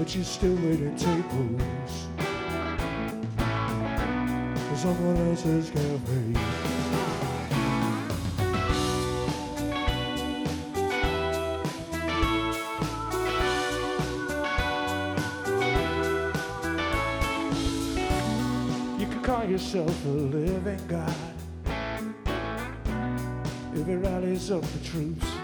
but you're still waiting tables for someone else's cafe. You can call yourself a living God if it rallies up the troops.